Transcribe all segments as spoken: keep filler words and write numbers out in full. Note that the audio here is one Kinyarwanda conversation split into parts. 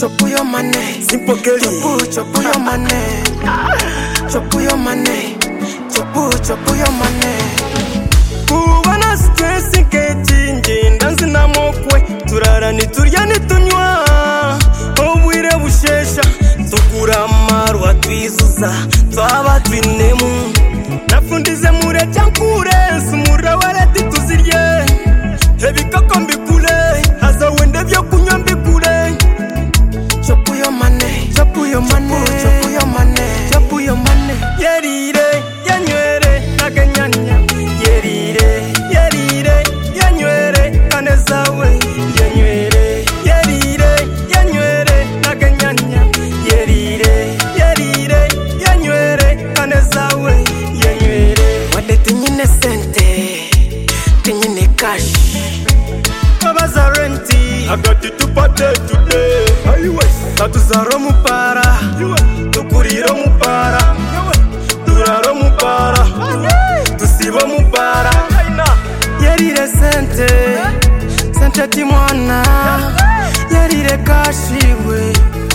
chop your money. Simple Kelly. Chop, chop your money. Chop your money. Chop, chop your money. Kubana stress nketingi ndanzi namokwe turara niturya nitunywa obwire bushesha tukura marwa twizuza twaba twinemu nafundize mure cyankure sumura warati tuzirye hebikako mbikule haza wende byo kunywa mbikule. Chop your money. Chop your money. Chop your money. Chop your money. Yerire yanywere naganyanya yerire yerire yanywere kanezawe yanywere yerire yanywere naganyanya yerire yerire yanywere kanezawe yanywere wade tinyine sente tinyine cash babaza renti agati tupate today tatuzaro mupara tukuriro mupara turaro mupara tusibo mupara yerire sente sente timwana yerire kashiwe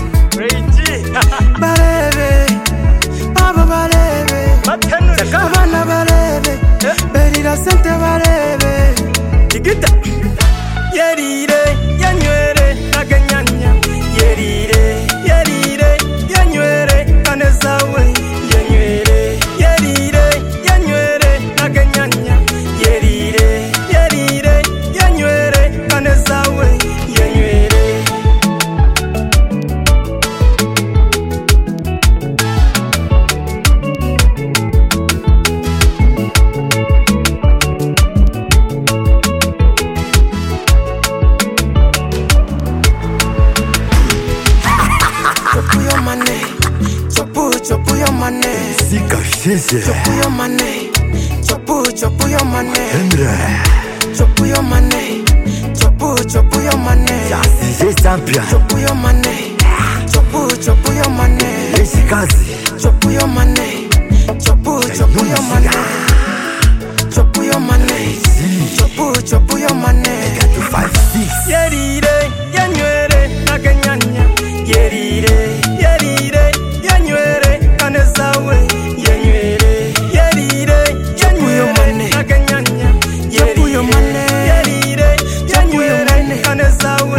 barebe baba barebe abana barebe berira sente barebe igita yerire yanywere naganyanya yerire yerire yanywere kanezawe yanywere yerire yanywere naganyanya yerire yerire yanywere kanezawe yanywere. chop your money. Chop, chop your money. Zika Shese. Chop your money. Chop, chop your money. Endre. Chop your money. Chop, chop your money. Jasi champion. Chop your money. Chop, chop your money. Eshikazi. Chop your money. Chop, chop your money. Chop your money. Chop, chop your money. Get to five six. Yerire yanywere naganyanya yerire yerire yanywere kanezawe yanywere yerire yanywere naganyanya yerire yerire yanywere kanezawe